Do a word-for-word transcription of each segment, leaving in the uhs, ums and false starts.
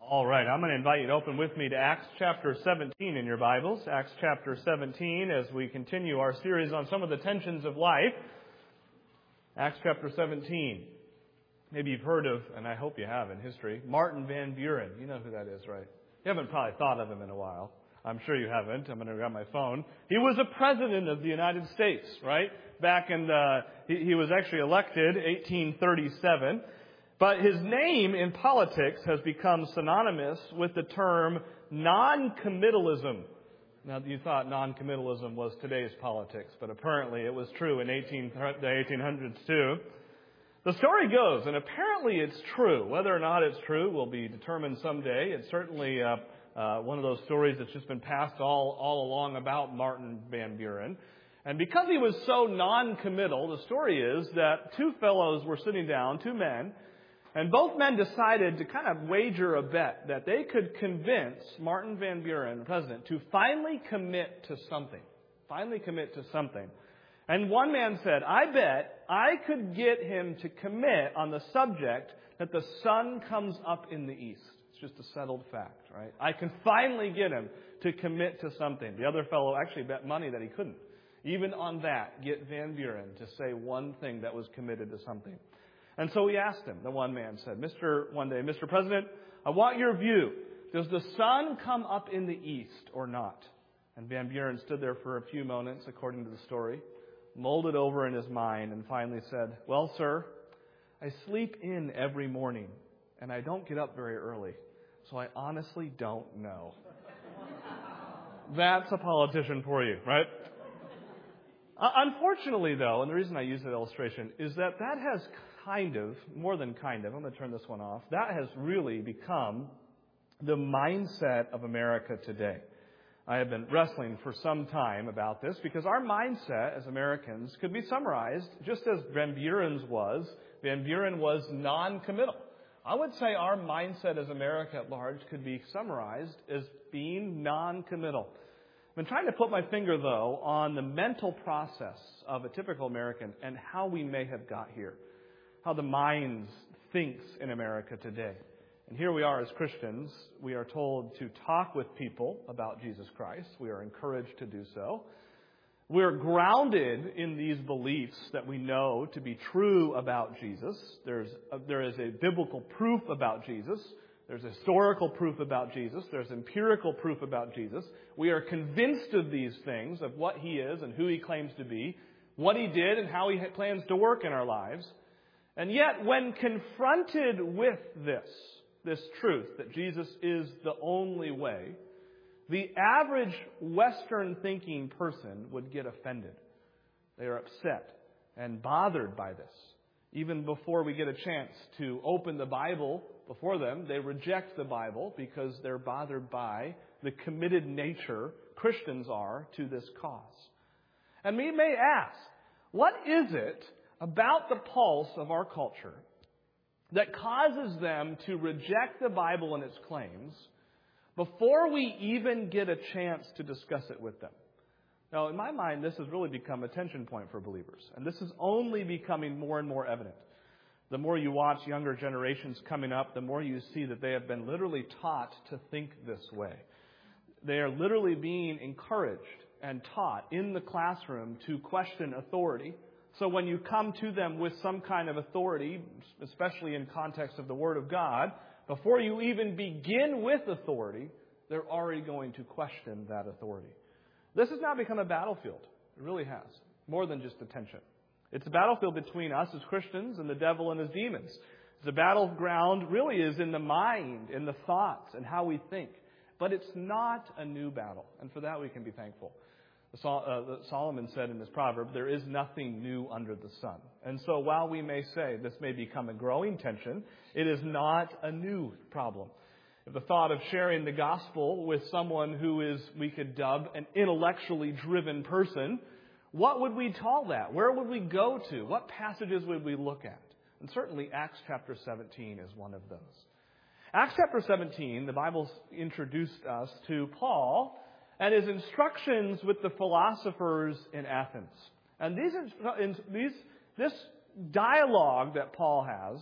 All right, I'm going to invite you to open with me to Acts chapter seventeen in your Bibles. Acts chapter seventeen, as we continue our series on some of the tensions of life. Acts chapter seventeen. Maybe you've heard of, and I hope you have in history, Martin Van Buren. You know who that is, right? You haven't probably thought of him in a while. I'm sure you haven't. I'm going to grab my phone. He was a president of the United States, right? Back in the, he, he was actually elected eighteen thirty-seven. But his name in politics has become synonymous with the term non-committalism. Now, you thought non-committalism was today's politics, but apparently it was true in eighteen, the eighteen hundreds too. The story goes, and apparently it's true. Whether or not it's true will be determined someday. It's certainly uh, uh, one of those stories that's just been passed all, all along about Martin Van Buren. And because he was so non-committal, the story is that two fellows were sitting down, two men, and both men decided to kind of wager a bet that they could convince Martin Van Buren, the president, to finally commit to something. Finally commit to something. And one man said, I bet I could get him to commit on the subject that the sun comes up in the east. It's just a settled fact, right? I can finally get him to commit to something. The other fellow actually bet money that he couldn't. Even on that, get Van Buren to say one thing that was committed to something. And so he asked him, the one man said, Mister one day, Mister President, I want your view. Does the sun come up in the east or not? And Van Buren stood there for a few moments, according to the story, mulled it over in his mind, and finally said, well, sir, I sleep in every morning, and I don't get up very early, so I honestly don't know. That's a politician for you, right? Uh, unfortunately, though, and the reason I use that illustration is that that has kind of, more than kind of, I'm going to turn this one off, that has really become the mindset of America today. I have been wrestling for some time about this because our mindset as Americans could be summarized just as Van Buren's was. Van Buren was non-committal. I would say our mindset as America at large could be summarized as being non-committal. I've been trying to put my finger, though, on the mental process of a typical American and how we may have got here, how the mind thinks in America today. And here we are as Christians. We are told to talk with people about Jesus Christ. We are encouraged to do so. We're grounded in these beliefs that we know to be true about Jesus. There's a, there is a biblical proof about Jesus. There's historical proof about Jesus. There's empirical proof about Jesus. We are convinced of these things, of what He is and who He claims to be, what He did and how He plans to work in our lives. And yet, when confronted with this, this truth that Jesus is the only way, the average Western-thinking person would get offended. They are upset and bothered by this. Even before we get a chance to open the Bible before them, they reject the Bible because they're bothered by the committed nature Christians are to this cause. And we may ask, what is it about the pulse of our culture that causes them to reject the Bible and its claims before we even get a chance to discuss it with them? Now, in my mind, this has really become a tension point for believers. And this is only becoming more and more evident. The more you watch younger generations coming up, the more you see that they have been literally taught to think this way. They are literally being encouraged and taught in the classroom to question authority. So when you come to them with some kind of authority, especially in context of the Word of God, before you even begin with authority, they're already going to question that authority. This has now become a battlefield. It really has. More than just a tension. It's a battlefield between us as Christians and the devil and his demons. The battleground really is in the mind, in the thoughts, and how we think. But it's not a new battle. And for that we can be thankful. Solomon said in his proverb, there is nothing new under the sun. And so while we may say this may become a growing tension, it is not a new problem. If the thought of sharing the gospel with someone who is, we could dub, an intellectually driven person, what would we call that? Where would we go to? What passages would we look at? And certainly Acts chapter seventeen is one of those. Acts chapter seventeen, the Bible's introduced us to Paul and his instructions with the philosophers in Athens. And these, these, this dialogue that Paul has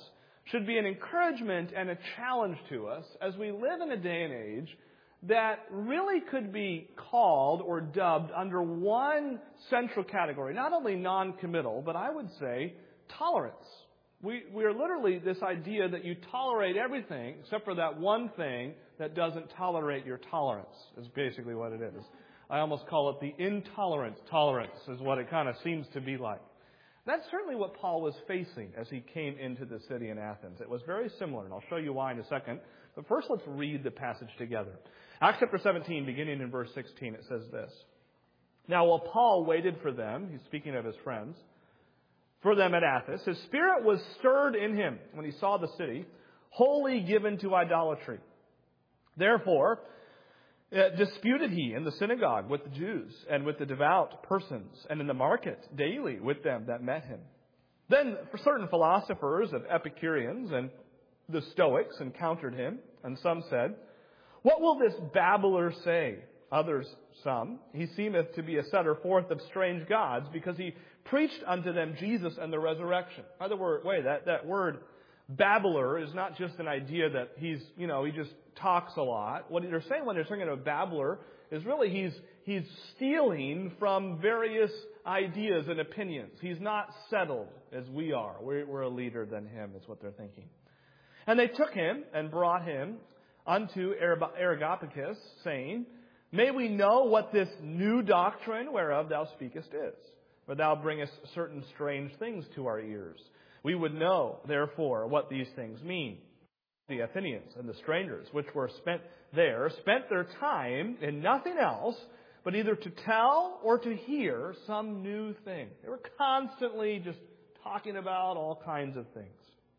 should be an encouragement and a challenge to us as we live in a day and age that really could be called or dubbed under one central category, not only non-committal, but I would say tolerance. We, we are literally this idea that you tolerate everything except for that one thing that doesn't tolerate your tolerance, is basically what it is. I almost call it the intolerant tolerance, is what it kind of seems to be like. That's certainly what Paul was facing as he came into the city in Athens. It was very similar, and I'll show you why in a second. But first, let's read the passage together. Acts chapter seventeen, beginning in verse sixteen, it says this. Now, while Paul waited for them, he's speaking of his friends, for them at Athens, his spirit was stirred in him when he saw the city, wholly given to idolatry. Therefore, Uh, disputed he in the synagogue with the Jews and with the devout persons, and in the market daily with them that met him. Then certain philosophers of Epicureans and the Stoics encountered him, and some said, "What will this babbler say?" Others, some, "He seemeth to be a setter forth of strange gods, because he preached unto them Jesus and the resurrection." By the way, that, that word babbler is not just an idea that he's, you know, he just talks a lot. What they're saying when they're talking about babbler is really he's he's stealing from various ideas and opinions. He's not settled as we are. We're, we're a leader than him, is what they're thinking. And they took him and brought him unto Areopagus, saying, "May we know what this new doctrine whereof thou speakest is? For thou bringest certain strange things to our ears. We would know, therefore, what these things mean." The Athenians and the strangers which were spent there spent their time in nothing else but either to tell or to hear some new thing. They were constantly just talking about all kinds of things.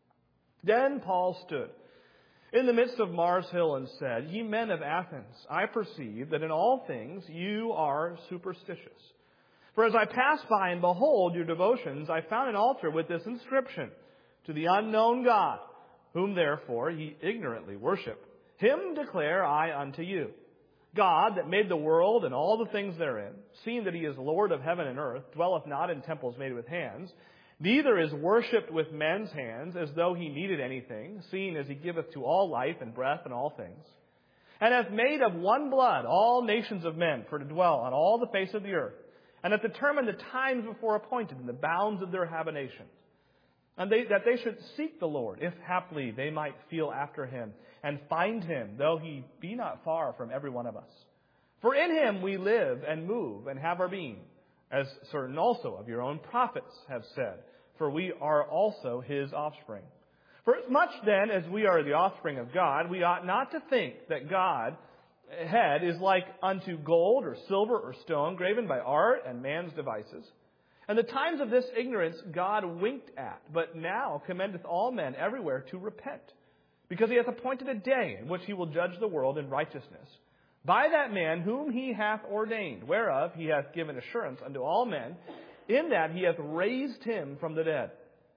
Then Paul stood in the midst of Mars Hill and said, "Ye men of Athens, I perceive that in all things you are superstitious. For as I passed by and behold your devotions, I found an altar with this inscription, To the unknown God, whom therefore ye ignorantly worship, him declare I unto you. God that made the world and all the things therein, seeing that he is Lord of heaven and earth, dwelleth not in temples made with hands, neither is worshipped with men's hands as though he needed anything, seeing as he giveth to all life and breath and all things, and hath made of one blood all nations of men for to dwell on all the face of the earth, and hath determined the times before appointed and the bounds of their habitations, and they, that they should seek the Lord, if haply they might feel after him, and find him, though he be not far from every one of us. For in him we live and move and have our being, as certain also of your own prophets have said, for we are also his offspring. For as much then as we are the offspring of God, we ought not to think that God head is like unto gold or silver or stone, graven by art and man's devices. And the times of this ignorance God winked at, but now commendeth all men everywhere to repent, because he hath appointed a day in which he will judge the world in righteousness, by that man whom he hath ordained, whereof he hath given assurance unto all men, in that he hath raised him from the dead.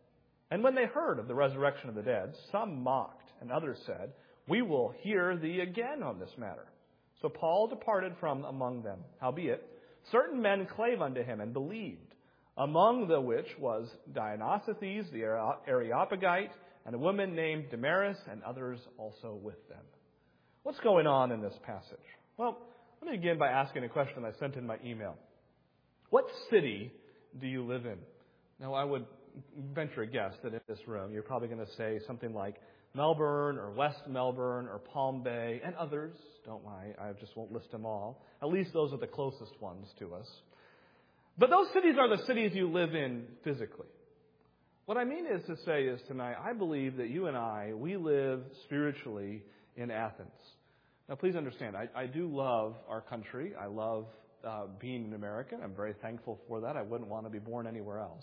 And when they heard of the resurrection of the dead, some mocked, and others said, We will hear thee again on this matter. So Paul departed from among them. Howbeit, certain men clave unto him and believed, among the which was Dionysius the Areopagite, and a woman named Damaris, and others also with them. What's going on in this passage? Well, let me begin by asking a question I sent in my email. What city do you live in? Now, I would venture a guess that in this room, you're probably going to say something like Melbourne or West Melbourne or Palm Bay and others. Don't worry, I just won't list them all. At least those are the closest ones to us. But those cities are the cities you live in physically. What I mean is to say is tonight, I believe that you and I, we live spiritually in Athens. Now, please understand, I, I do love our country. I love uh, being an American. I'm very thankful for that. I wouldn't want to be born anywhere else.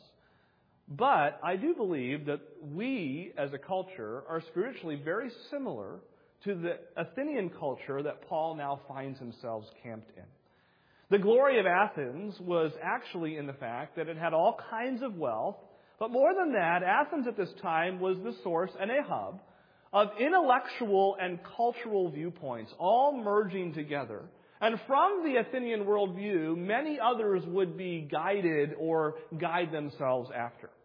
But I do believe that we, as a culture, are spiritually very similar to the Athenian culture that Paul now finds himself camped in. The glory of Athens was actually in the fact that it had all kinds of wealth. But more than that, Athens at this time was the source and a hub of intellectual and cultural viewpoints all merging together. And from the Athenian worldview, many others would be guided or guide themselves after.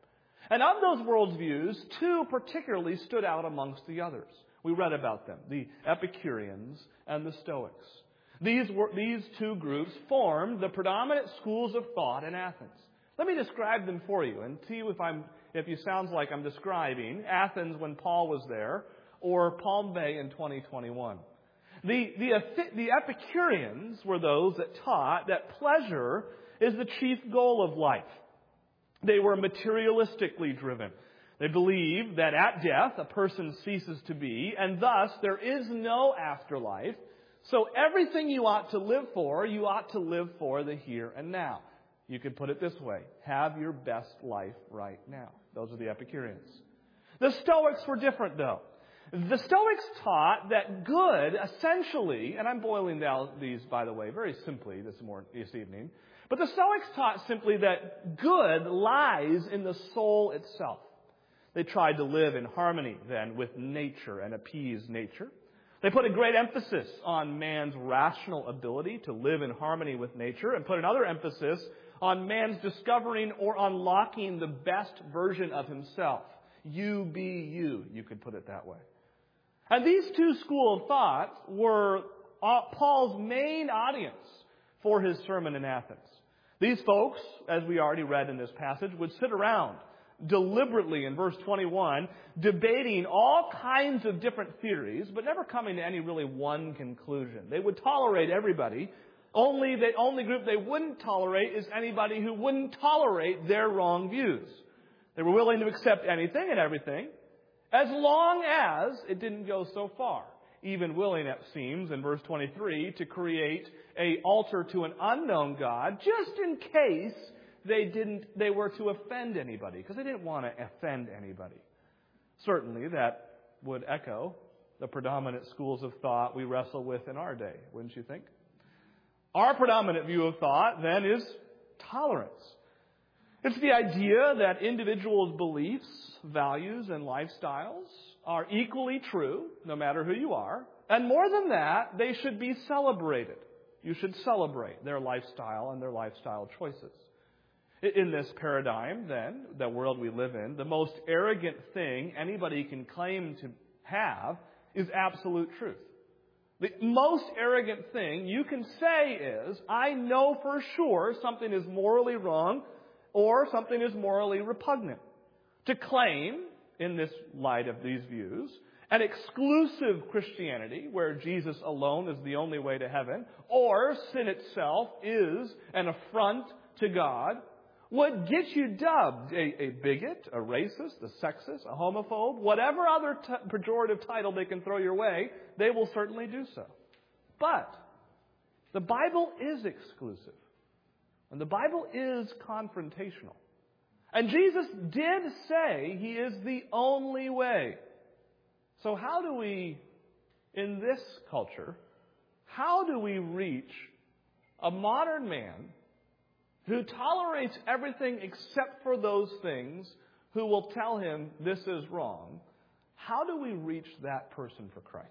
And of those worldviews, two particularly stood out amongst the others. We read about them, the Epicureans and the Stoics. These were, these two groups formed the predominant schools of thought in Athens. Let me describe them for you and see if I'm if you sounds like I'm describing Athens when Paul was there or Palm Bay in twenty twenty-one. The, the, the Epicureans were those that taught that pleasure is the chief goal of life. They were materialistically driven. They believed that at death a person ceases to be, and thus there is no afterlife. So everything you ought to live for, you ought to live for the here and now. You could put it this way: have your best life right now. Those are the Epicureans. The Stoics were different, though. The Stoics taught that good, essentially, and I'm boiling down these, by the way, very simply this morning, this evening, but the Stoics taught simply that good lies in the soul itself. They tried to live in harmony, then, with nature and appease nature. They put a great emphasis on man's rational ability to live in harmony with nature and put another emphasis on man's discovering or unlocking the best version of himself. You be you, you could put it that way. And these two schools of thought were Paul's main audience for his sermon in Athens. These folks, as we already read in this passage, would sit around deliberately in verse twenty-one, debating all kinds of different theories, but never coming to any really one conclusion. They would tolerate everybody. Only the only group they wouldn't tolerate is anybody who wouldn't tolerate their wrong views. They were willing to accept anything and everything, as long as it didn't go so far. Even willing, it seems, in verse twenty-three, to create an altar to an unknown God, just in case they didn't, they were to offend anybody, because they didn't want to offend anybody. Certainly, that would echo the predominant schools of thought we wrestle with in our day, wouldn't you think? Our predominant view of thought, then, is tolerance. It's the idea that individuals' beliefs, values, and lifestyles are equally true, no matter who you are. And more than that, they should be celebrated. You should celebrate their lifestyle and their lifestyle choices. In this paradigm, then, the world we live in, the most arrogant thing anybody can claim to have is absolute truth. The most arrogant thing you can say is, I know for sure something is morally wrong or something is morally repugnant. To claim, in this light of these views, an exclusive Christianity where Jesus alone is the only way to heaven, or sin itself is an affront to God, would get you dubbed a, a bigot, a racist, a sexist, a homophobe, whatever other t- pejorative title they can throw your way, they will certainly do so. But the Bible is exclusive. And the Bible is confrontational. And Jesus did say He is the only way. So how do we, in this culture, how do we reach a modern man who tolerates everything except for those things, who will tell him this is wrong? How do we reach that person for Christ?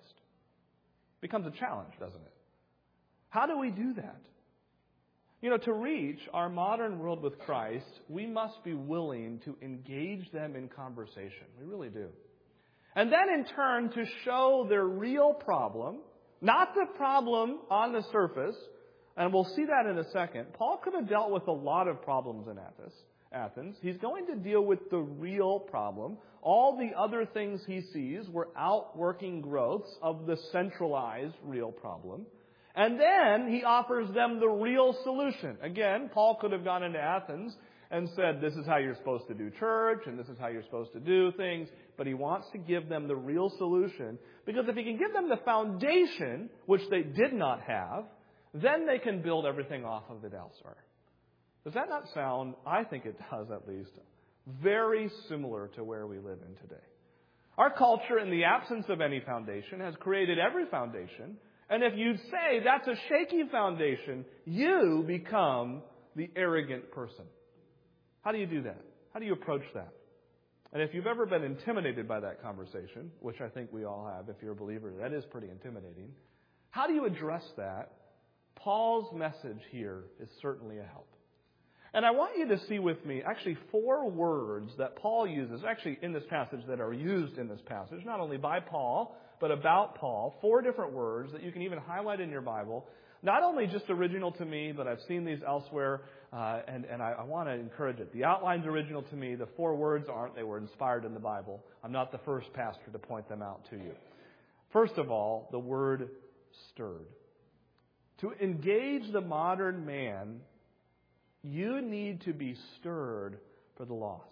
It becomes a challenge, doesn't it? How do we do that? You know, to reach our modern world with Christ, we must be willing to engage them in conversation. We really do. And then in turn to show their real problem, not the problem on the surface, and we'll see that in a second. Paul could have dealt with a lot of problems in Athens. He's going to deal with the real problem. All the other things he sees were outworking growths of the centralized real problem. And then he offers them the real solution. Again, Paul could have gone into Athens and said, this is how you're supposed to do church, and this is how you're supposed to do things. But he wants to give them the real solution, because if he can give them the foundation, which they did not have, then they can build everything off of it elsewhere. Does that not sound, I think it does at least, very similar to where we live in today? Our culture, in the absence of any foundation, has created every foundation. And if you say that's a shaky foundation, you become the arrogant person. How do you do that? How do you approach that? And if you've ever been intimidated by that conversation, which I think we all have, if you're a believer, that is pretty intimidating. How do you address that? Paul's message here is certainly a help. And I want you to see with me actually four words that Paul uses, actually in this passage that are used in this passage, not only by Paul, but about Paul. Four different words that you can even highlight in your Bible. Not only just original to me, but I've seen these elsewhere, uh, and, and I, I want to encourage it. The outline's original to me. The four words aren't. They were inspired in the Bible. I'm not the first pastor to point them out to you. First of all, the word stirred. To engage the modern man, you need to be stirred for the lost.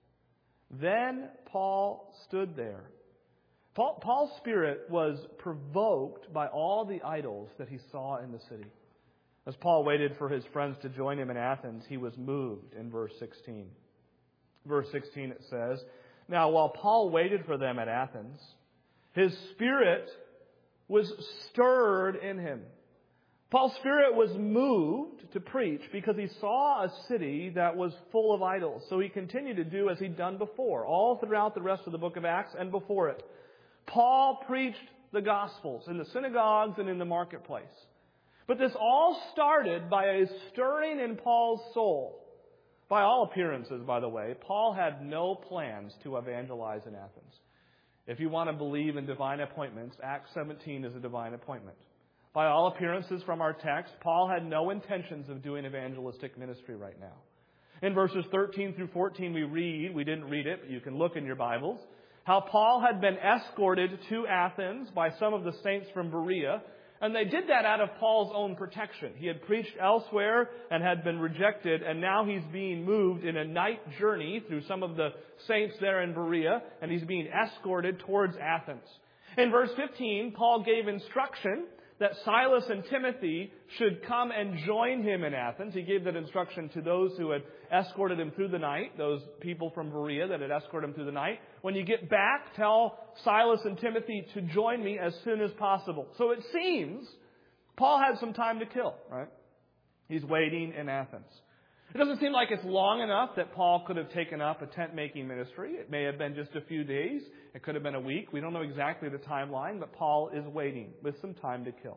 Then Paul stood there. Paul, Paul's spirit was provoked by all the idols that he saw in the city. As Paul waited for his friends to join him in Athens, he was moved in verse sixteen. Verse sixteen it says, "Now while Paul waited for them at Athens, his spirit was stirred in him." Paul's spirit was moved to preach because he saw a city that was full of idols. So he continued to do as he'd done before, all throughout the rest of the book of Acts and before it. Paul preached the Gospels in the synagogues and in the marketplace. But this all started by a stirring in Paul's soul. By all appearances, by the way, Paul had no plans to evangelize in Athens. If you want to believe in divine appointments, Acts seventeen is a divine appointment. By all appearances from our text, Paul had no intentions of doing evangelistic ministry right now. In verses thirteen through fourteen we read, we didn't read it, but you can look in your Bibles, how Paul had been escorted to Athens by some of the saints from Berea, and they did that out of Paul's own protection. He had preached elsewhere and had been rejected, and now he's being moved in a night journey through some of the saints there in Berea, and he's being escorted towards Athens. In verse fifteen, Paul gave instruction that Silas and Timothy should come and join him in Athens. He gave that instruction to those who had escorted him through the night, those people from Berea that had escorted him through the night. When you get back, tell Silas and Timothy to join me as soon as possible. So it seems Paul had some time to kill, right? He's waiting in Athens. It doesn't seem like it's long enough that Paul could have taken up a tent-making ministry. It may have been just a few days. It could have been a week. We don't know exactly the timeline, but Paul is waiting with some time to kill.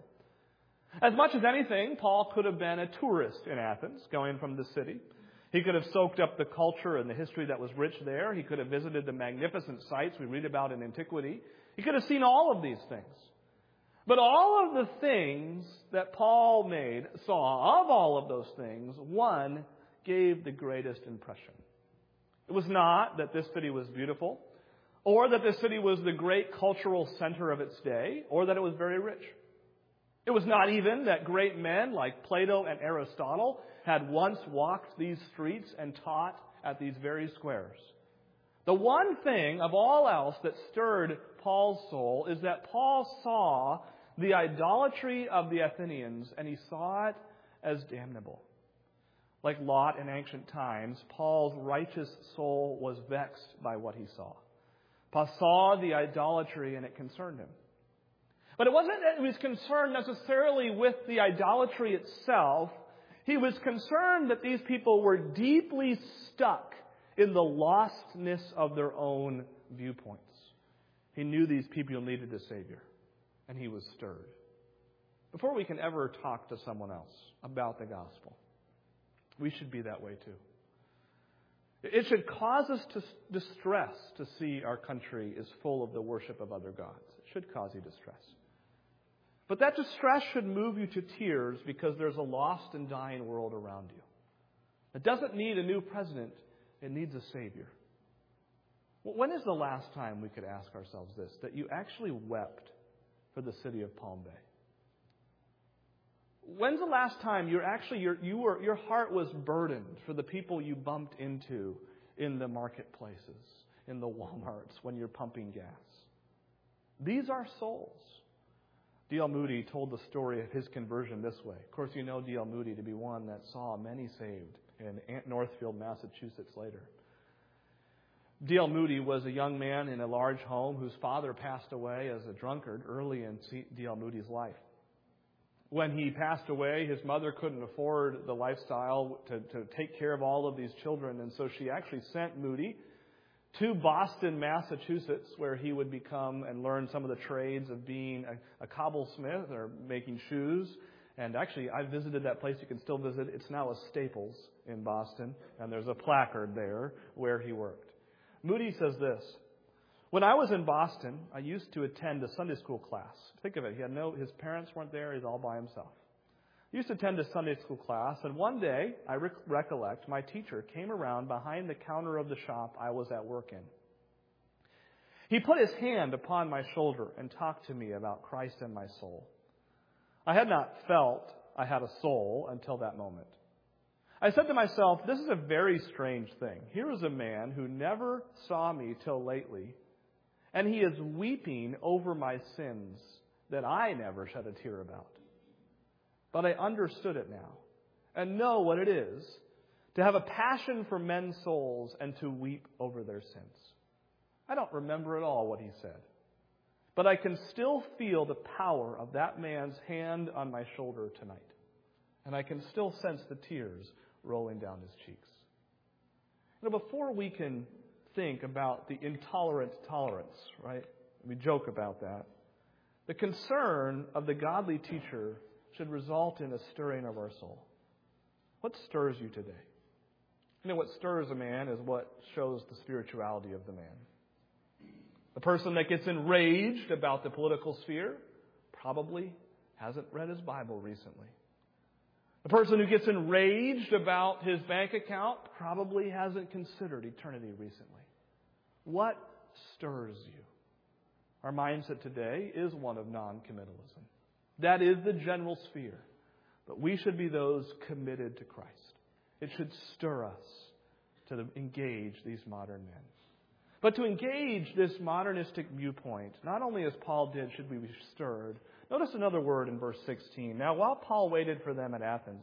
As much as anything, Paul could have been a tourist in Athens, going from the city. He could have soaked up the culture and the history that was rich there. He could have visited the magnificent sites we read about in antiquity. He could have seen all of these things. But all of the things that Paul made, saw, of all of those things, one gave the greatest impression. It was not that this city was beautiful, or that this city was the great cultural center of its day, or that it was very rich. It was not even that great men like Plato and Aristotle had once walked these streets and taught at these very squares. The one thing of all else that stirred Paul's soul is that Paul saw the idolatry of the Athenians, and he saw it as damnable. Like Lot in ancient times, Paul's righteous soul was vexed by what he saw. Paul saw the idolatry and it concerned him. But it wasn't that he was concerned necessarily with the idolatry itself. He was concerned that these people were deeply stuck in the lostness of their own viewpoints. He knew these people needed a Savior, and he was stirred. Before we can ever talk to someone else about the gospel, we should be that way too. It should cause us to distress to see our country is full of the worship of other gods. It should cause you distress. But that distress should move you to tears because there's a lost and dying world around you. It doesn't need a new president. It needs a Savior. When is the last time we could ask ourselves this, that you actually wept for the city of Palm Bay? When's the last time you're actually your you were your heart was burdened for the people you bumped into in the marketplaces, in the Walmarts when you're pumping gas? These are souls. D L Moody told the story of his conversion this way. Of course, you know D L Moody to be one that saw many saved in Northfield, Massachusetts later. D L Moody was a young man in a large home whose father passed away as a drunkard early in D L Moody's life. When he passed away, his mother couldn't afford the lifestyle to, to take care of all of these children, and so she actually sent Moody to Boston, Massachusetts, where he would become and learn some of the trades of being a, a cobblesmith or making shoes And actually, I visited that place. You can still visit. It's now a Staples in Boston, and there's a placard there where he worked. Moody says this: when I was in Boston, I used to attend a Sunday school class. Think of it. He had no, his parents weren't there. He's all by himself. I used to attend a Sunday school class, and one day, I rec- recollect, my teacher came around behind the counter of the shop I was at work in. He put his hand upon my shoulder and talked to me about Christ and my soul. I had not felt I had a soul until that moment. I said to myself, this is a very strange thing. Here is a man who never saw me till lately, and he is weeping over my sins that I never shed a tear about. But I understood it now and know what it is to have a passion for men's souls and to weep over their sins. I don't remember at all what he said, but I can still feel the power of that man's hand on my shoulder tonight. And I can still sense the tears rolling down his cheeks. You know, before we can think about the intolerant tolerance, right? We joke about that. The concern of the godly teacher should result in a stirring of our soul. What stirs you today? You know, what stirs a man is what shows the spirituality of the man. The person that gets enraged about the political sphere probably hasn't read his Bible recently. The person who gets enraged about his bank account probably hasn't considered eternity recently. What stirs you? Our mindset today is one of non-committalism. That is the general sphere. But we should be those committed to Christ. It should stir us to engage these modern men. But to engage this modernistic viewpoint, not only as Paul did should we be stirred. Notice another word in verse sixteen. Now, while Paul waited for them at Athens,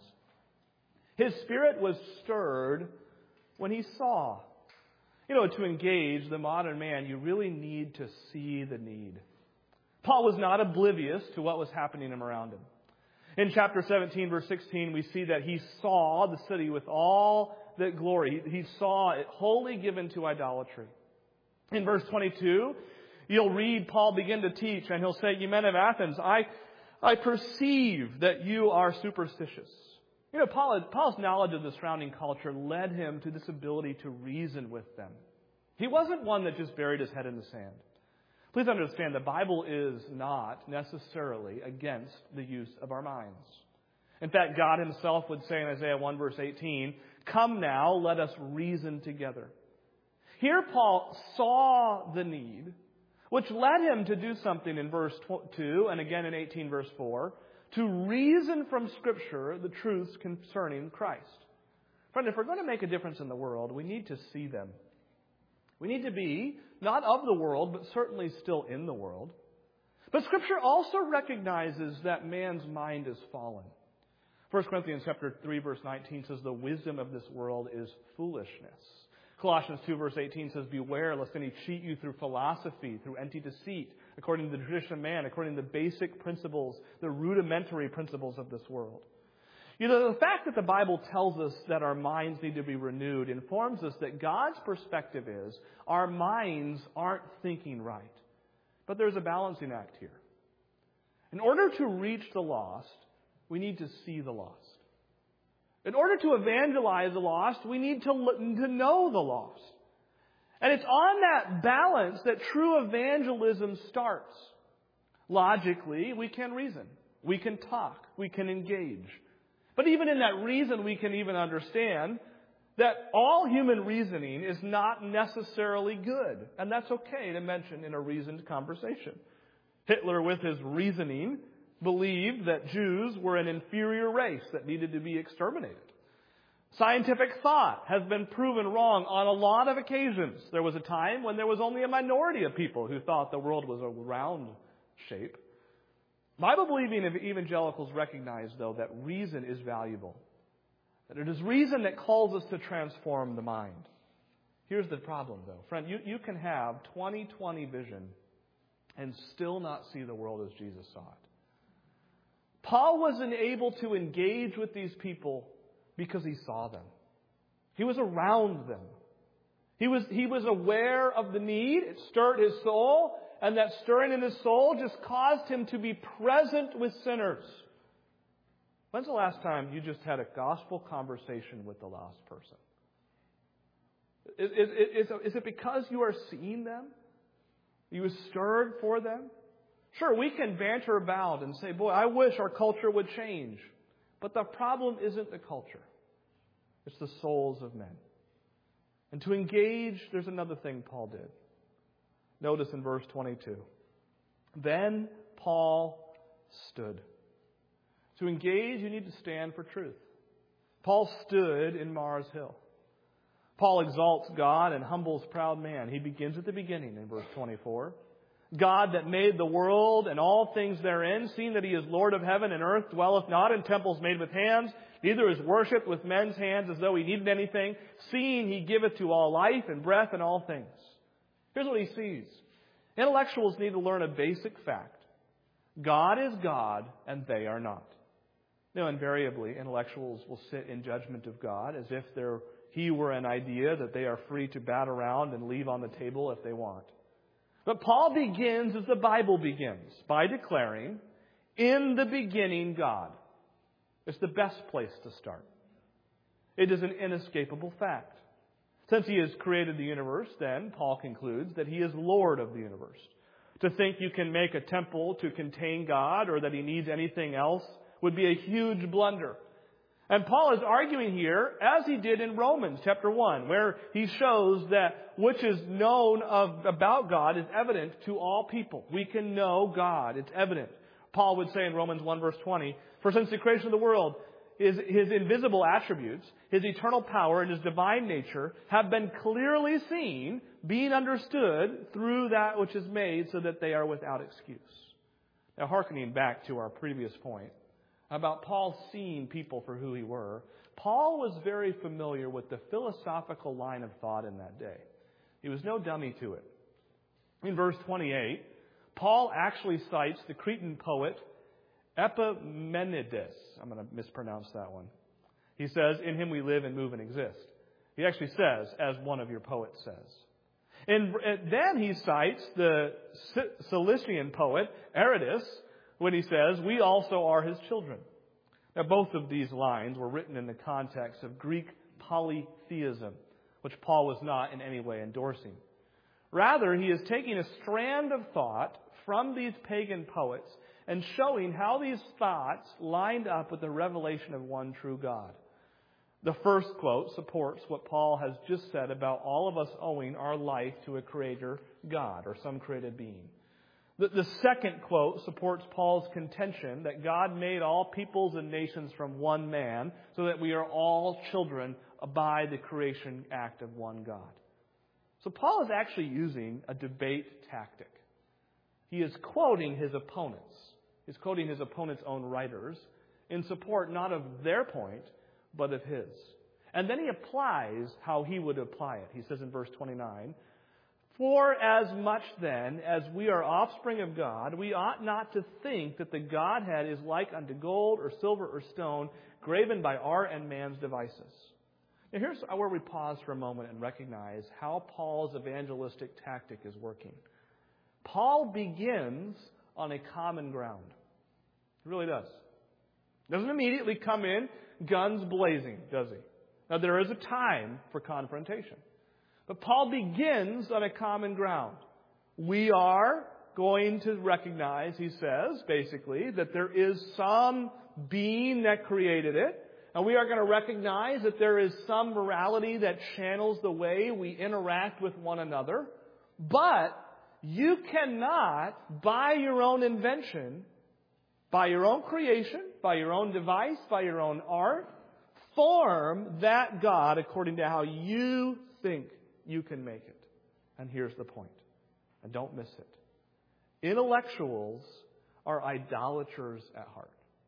his spirit was stirred when he saw. You know, to engage the modern man, you really need to see the need. Paul was not oblivious to what was happening around him. In chapter seventeen, verse sixteen, we see that he saw the city with all that glory. He saw it wholly given to idolatry. In verse twenty-two, you'll read Paul begin to teach, and he'll say, "You men of Athens, I, I perceive that you are superstitious." You know, Paul, Paul's knowledge of the surrounding culture led him to this ability to reason with them. He wasn't one that just buried his head in the sand. Please understand, the Bible is not necessarily against the use of our minds. In fact, God himself would say in Isaiah one, verse eighteen, "Come now, let us reason together." Here Paul saw the need, which led him to do something in verse two and again in eighteen, verse four, to reason from Scripture the truths concerning Christ. Friend, if we're going to make a difference in the world, we need to see them. We need to be not of the world, but certainly still in the world. But Scripture also recognizes that man's mind is fallen. First Corinthians chapter three, verse nineteen says, "The wisdom of this world is foolishness." Colossians two, verse eighteen says, "Beware lest any cheat you through philosophy, through empty deceit, according to the tradition of man, according to the basic principles, the rudimentary principles of this world." You know, the fact that the Bible tells us that our minds need to be renewed informs us that God's perspective is our minds aren't thinking right. But there's a balancing act here. In order to reach the lost, we need to see the lost. In order to evangelize the lost, we need to, to know the lost. And it's on that balance that true evangelism starts. Logically, we can reason. We can talk. We can engage. But even in that reason, we can even understand that all human reasoning is not necessarily good. And that's okay to mention in a reasoned conversation. Hitler, with his reasoning, believed that Jews were an inferior race that needed to be exterminated. Scientific thought has been proven wrong on a lot of occasions. There was a time when there was only a minority of people who thought the world was a round shape. Bible-believing evangelicals recognize, though, that reason is valuable. That it is reason that calls us to transform the mind. Here's the problem, though. Friend, you, you can have twenty twenty vision and still not see the world as Jesus saw it. Paul wasn't able to engage with these people because he saw them. He was around them. He was, he was aware of the need. It stirred his soul. And that stirring in his soul just caused him to be present with sinners. When's the last time you just had a gospel conversation with the lost person? Is, is, is, is it because you are seeing them? Are you stirred for them? Sure, we can banter about and say, boy, I wish our culture would change. But the problem isn't the culture. It's the souls of men. And to engage, there's another thing Paul did. Notice in verse twenty-two. Then Paul stood. To engage, you need to stand for truth. Paul stood in Mars Hill. Paul exalts God and humbles proud man. He begins at the beginning in verse twenty-four. God that made the world and all things therein, seeing that He is Lord of heaven and earth, dwelleth not in temples made with hands, neither is worshipped with men's hands as though He needed anything, seeing He giveth to all life and breath and all things. Here's what he sees. Intellectuals need to learn a basic fact. God is God and they are not. Now, invariably, intellectuals will sit in judgment of God as if there, He were an idea that they are free to bat around and leave on the table if they want. But Paul begins as the Bible begins, by declaring, in the beginning, God. It's the best place to start. It is an inescapable fact. Since He has created the universe, then, Paul concludes that He is Lord of the universe. To think you can make a temple to contain God or that He needs anything else would be a huge blunder. And Paul is arguing here, as he did in Romans chapter one, where he shows that which is known of about God is evident to all people. We can know God. It's evident. Paul would say in Romans one verse twenty, for since the creation of the world, His, his invisible attributes, His eternal power, and His divine nature have been clearly seen, being understood through that which is made, so that they are without excuse. Now, hearkening back to our previous point about Paul seeing people for who he were, Paul was very familiar with the philosophical line of thought in that day. He was no dummy to it. In verse twenty-eight, Paul actually cites the Cretan poet Epimenides. I'm going to mispronounce that one. He says, in Him we live and move and exist. He actually says, as one of your poets says. And then he cites the Cilician poet Aratus when he says, we also are His children. Now, both of these lines were written in the context of Greek polytheism, which Paul was not in any way endorsing. Rather, he is taking a strand of thought from these pagan poets and showing how these thoughts lined up with the revelation of one true God. The first quote supports what Paul has just said about all of us owing our life to a creator God or some created being. The, the second quote supports Paul's contention that God made all peoples and nations from one man so that we are all children by the creation act of one God. So Paul is actually using a debate tactic. He is quoting his opponents. He's quoting his opponent's own writers in support not of their point, but of his. And then he applies how he would apply it. He says in verse twenty-nine, for as much then as we are offspring of God, we ought not to think that the Godhead is like unto gold or silver or stone, graven by art and man's devices. Now here's where we pause for a moment and recognize how Paul's evangelistic tactic is working. Paul begins on a common ground. He really does. Doesn't immediately come in guns blazing, does he? Now, there is a time for confrontation. But Paul begins on a common ground. We are going to recognize, he says, basically, that there is some being that created it. And we are going to recognize that there is some morality that channels the way we interact with one another. But you cannot, by your own invention, by your own creation, by your own device, by your own art, form that God according to how you think you can make it. And here's the point. And don't miss it. Intellectuals are idolaters at heart.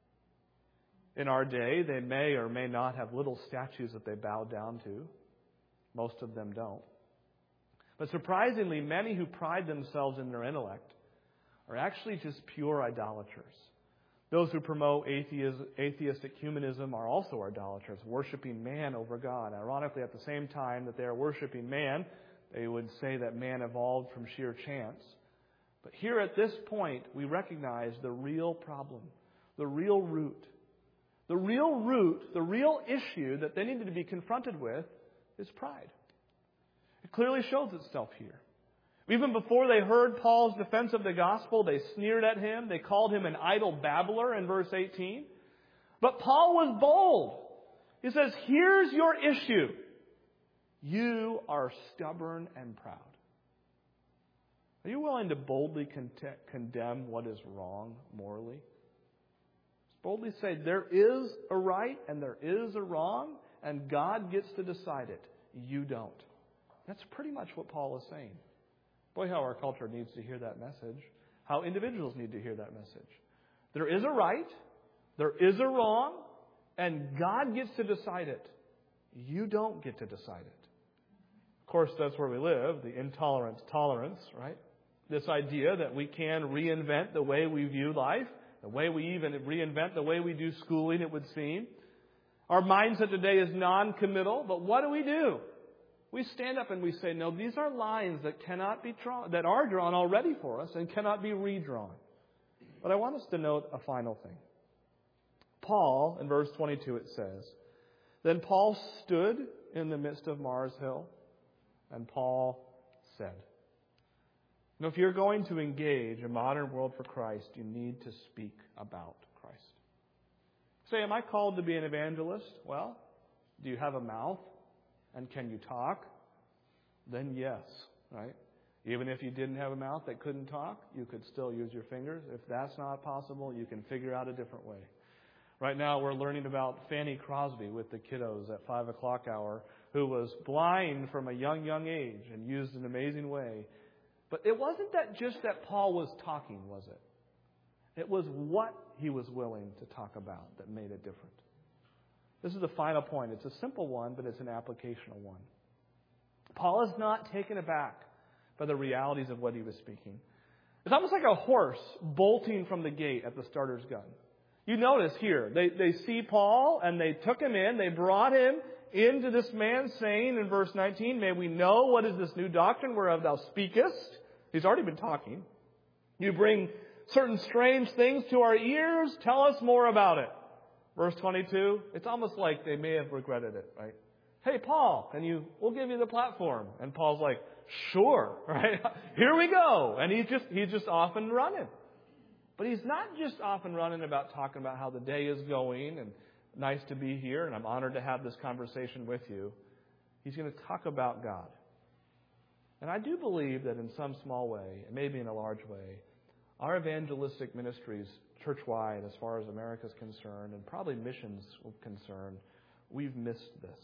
In our day, they may or may not have little statues that they bow down to. Most of them don't. But surprisingly, many who pride themselves in their intellect are actually just pure idolaters. Those who promote atheistic humanism are also idolaters, worshiping man over God. Ironically, at the same time that they are worshiping man, they would say that man evolved from sheer chance. But here at this point, we recognize the real problem, the real root. The real root, the real issue that they needed to be confronted with is pride. It clearly shows itself here. Even before they heard Paul's defense of the gospel, they sneered at him. They called him an idle babbler in verse eighteen. But Paul was bold. He says, here's your issue. You are stubborn and proud. Are you willing to boldly con- condemn what is wrong morally? Boldly say there is a right and there is a wrong, and God gets to decide it. You don't. That's pretty much what Paul is saying. Boy, how our culture needs to hear that message. How individuals need to hear that message. There is a right, there is a wrong, and God gets to decide it. You don't get to decide it. Of course, that's where we live, the intolerance tolerance, right? This idea that we can reinvent the way we view life, the way we even reinvent the way we do schooling, it would seem. Our mindset today is non-committal, but what do we do? We stand up and we say, no, these are lines that cannot be drawn, that are drawn already for us and cannot be redrawn. But I want us to note a final thing. Paul, in verse twenty-two, it says, then Paul stood in the midst of Mars Hill, and Paul said. Now, if you're going to engage a modern world for Christ, you need to speak about Christ. Say, am I called to be an evangelist? Well, do you have a mouth? And can you talk? Then yes, right? Even if you didn't have a mouth that couldn't talk, you could still use your fingers. If that's not possible, you can figure out a different way. Right now, we're learning about Fanny Crosby with the kiddos at five o'clock hour, who was blind from a young, young age and used an amazing way. But it wasn't that just that Paul was talking, was it? It was what he was willing to talk about that made it different. This is the final point. It's a simple one, but it's an applicational one. Paul is not taken aback by the realities of what he was speaking. It's almost like a horse bolting from the gate at the starter's gun. You notice here, they, they see Paul and they took him in. They brought him into this man, saying in verse nineteen, may we know what is this new doctrine whereof thou speakest. He's already been talking. You bring certain strange things to our ears. Tell us more about it. Verse twenty-two, it's almost like they may have regretted it, right? Hey, Paul, can you, we'll give you the platform. And Paul's like, sure, right? Here we go. And he's just, he's just off and running. But he's not just off and running about talking about how the day is going and nice to be here and I'm honored to have this conversation with you. He's going to talk about God. And I do believe that in some small way, and maybe in a large way, our evangelistic ministries church-wide, as far as America is concerned, and probably missions are concerned, we've missed this.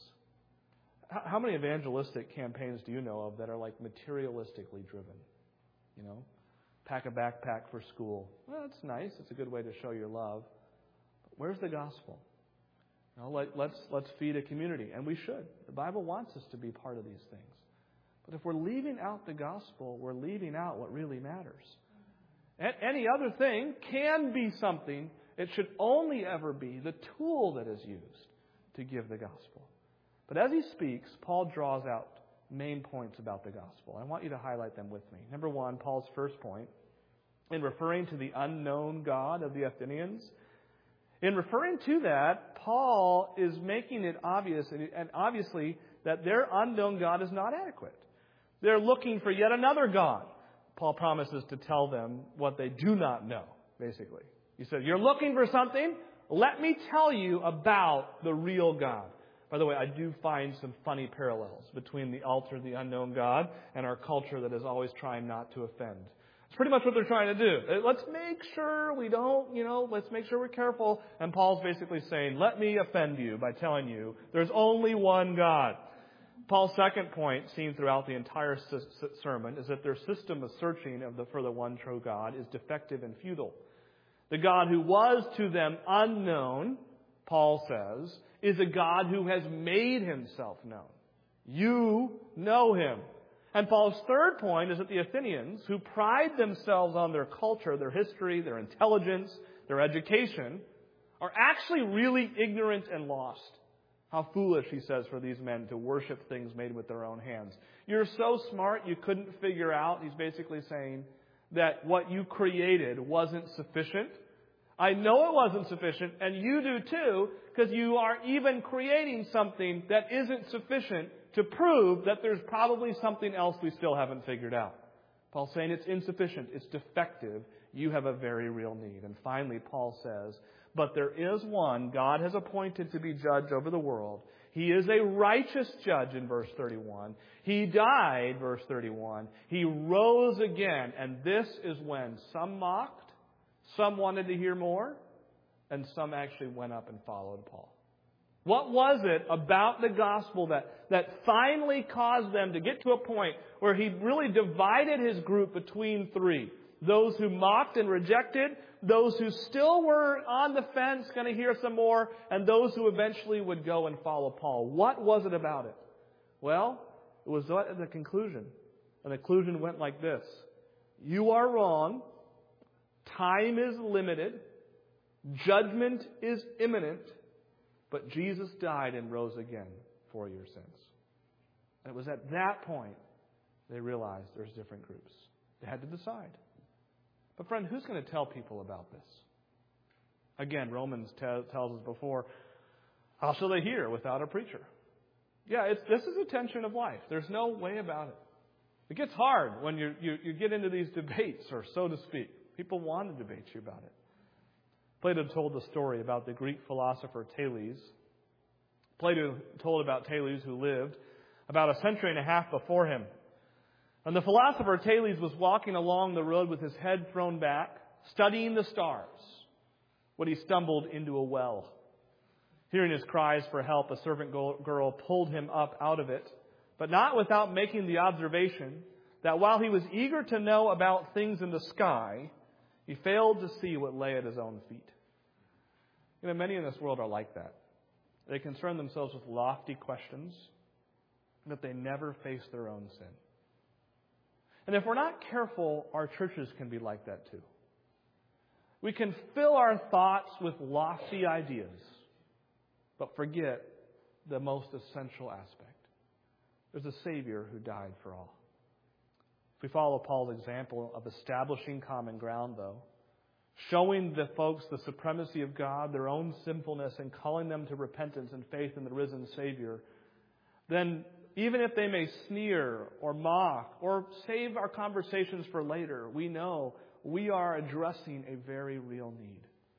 How many evangelistic campaigns do you know of that are like materialistically driven? You know, pack a backpack for school. Well, that's nice. It's a good way to show your love. But where's the gospel? You know, let, let's let's feed a community, and we should. The Bible wants us to be part of these things. But if we're leaving out the gospel, we're leaving out what really matters. Any other thing can be something. It should only ever be the tool that is used to give the gospel. But as he speaks, Paul draws out main points about the gospel. I want you to highlight them with me. Number one, Paul's first point, in referring to the unknown God of the Athenians. In referring to that, Paul is making it obvious, and obviously, that their unknown God is not adequate. They're looking for yet another God. Paul promises to tell them what they do not know, basically. He said, you're looking for something? Let me tell you about the real God. By the way, I do find some funny parallels between the altar of the unknown God and our culture that is always trying not to offend. It's pretty much what they're trying to do. Let's make sure we don't, you know, let's make sure we're careful. And Paul's basically saying, let me offend you by telling you there's only one God. Paul's second point, seen throughout the entire sermon, is that their system of searching of the, for the one true God is defective and futile. The God who was to them unknown, Paul says, is a God who has made himself known. You know him. And Paul's third point is that the Athenians, who pride themselves on their culture, their history, their intelligence, their education, are actually really ignorant and lost. How foolish, he says, for these men to worship things made with their own hands. You're so smart you couldn't figure out, he's basically saying, that what you created wasn't sufficient. I know it wasn't sufficient, and you do too, because you are even creating something that isn't sufficient to prove that there's probably something else we still haven't figured out. Paul's saying it's insufficient, it's defective, you have a very real need. And finally, Paul says, but there is one God has appointed to be judge over the world. He is a righteous judge in verse thirty-one. He died, verse thirty-one. He rose again. And this is when some mocked, some wanted to hear more, and some actually went up and followed Paul. What was it about the gospel that, that finally caused them to get to a point where he really divided his group between three? Those who mocked and rejected, those who still were on the fence, going to hear some more, and those who eventually would go and follow Paul. What was it about it? Well, it was at the conclusion. And the conclusion went like this. You are wrong. Time is limited. Judgment is imminent. But Jesus died and rose again for your sins. And it was at that point they realized there's different groups. They had to decide. But friend, who's going to tell people about this? Again, Romans t- tells us before, how shall they hear without a preacher? Yeah, it's, this is a tension of life. There's no way about it. It gets hard when you, you, you get into these debates, or so to speak. People want to debate you about it. Plato told the story about the Greek philosopher Thales. Plato told about Thales, who lived about a century and a half before him. And the philosopher Thales was walking along the road with his head thrown back, studying the stars, when he stumbled into a well. Hearing his cries for help, a servant girl pulled him up out of it, but not without making the observation that while he was eager to know about things in the sky, he failed to see what lay at his own feet. You know, many in this world are like that. They concern themselves with lofty questions, but they never face their own sin. And if we're not careful, our churches can be like that too. We can fill our thoughts with lofty ideas, but forget the most essential aspect. There's a Savior who died for all. If we follow Paul's example of establishing common ground, though, showing the folks the supremacy of God, their own sinfulness, and calling them to repentance and faith in the risen Savior, then even if they may sneer or mock or save our conversations for later, we know we are addressing a very real need.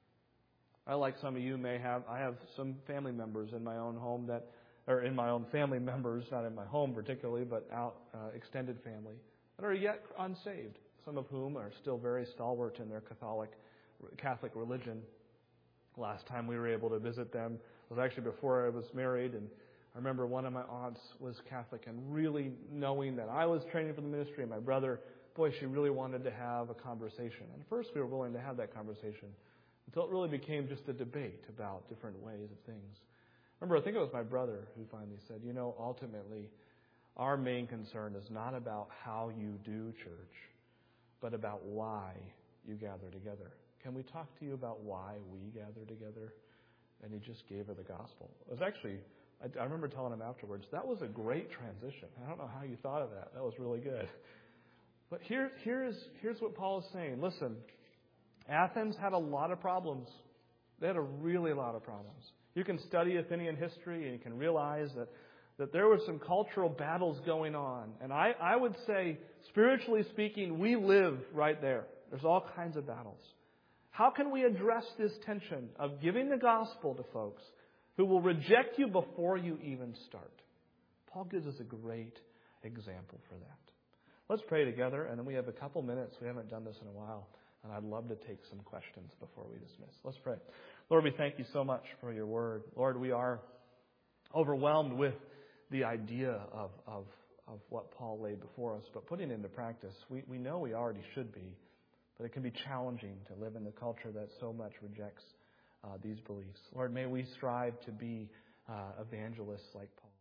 I, like some of you may have, I have some family members in my own home that, or in my own family members, not in my home particularly, but out uh, extended family, that are yet unsaved, some of whom are still very stalwart in their Catholic Catholic religion. Last time we were able to visit them was actually before I was married, and I remember one of my aunts was Catholic, and really knowing that I was training for the ministry and my brother, boy, she really wanted to have a conversation. And at first we were willing to have that conversation until it really became just a debate about different ways of things. Remember, I think it was my brother who finally said, you know, ultimately, our main concern is not about how you do church, but about why you gather together. Can we talk to you about why we gather together? And he just gave her the gospel. It was actually, I, I remember telling him afterwards, that was a great transition. I don't know how you thought of that. That was really good. But here, here's, here's what Paul is saying. Listen, Athens had a lot of problems. They had a really lot of problems. You can study Athenian history and you can realize that, that there were some cultural battles going on. And I, I would say, spiritually speaking, we live right there. There's all kinds of battles. How can we address this tension of giving the gospel to folks who will reject you before you even start? Paul gives us a great example for that. Let's pray together, and then we have a couple minutes. We haven't done this in a while, and I'd love to take some questions before we dismiss. Let's pray. Lord, we thank you so much for your word. Lord, we are overwhelmed with the idea of, of, of what Paul laid before us, but putting it into practice, we, we know we already should be. But it can be challenging to live in the culture that so much rejects uh, these beliefs. Lord, may we strive to be uh, evangelists like Paul.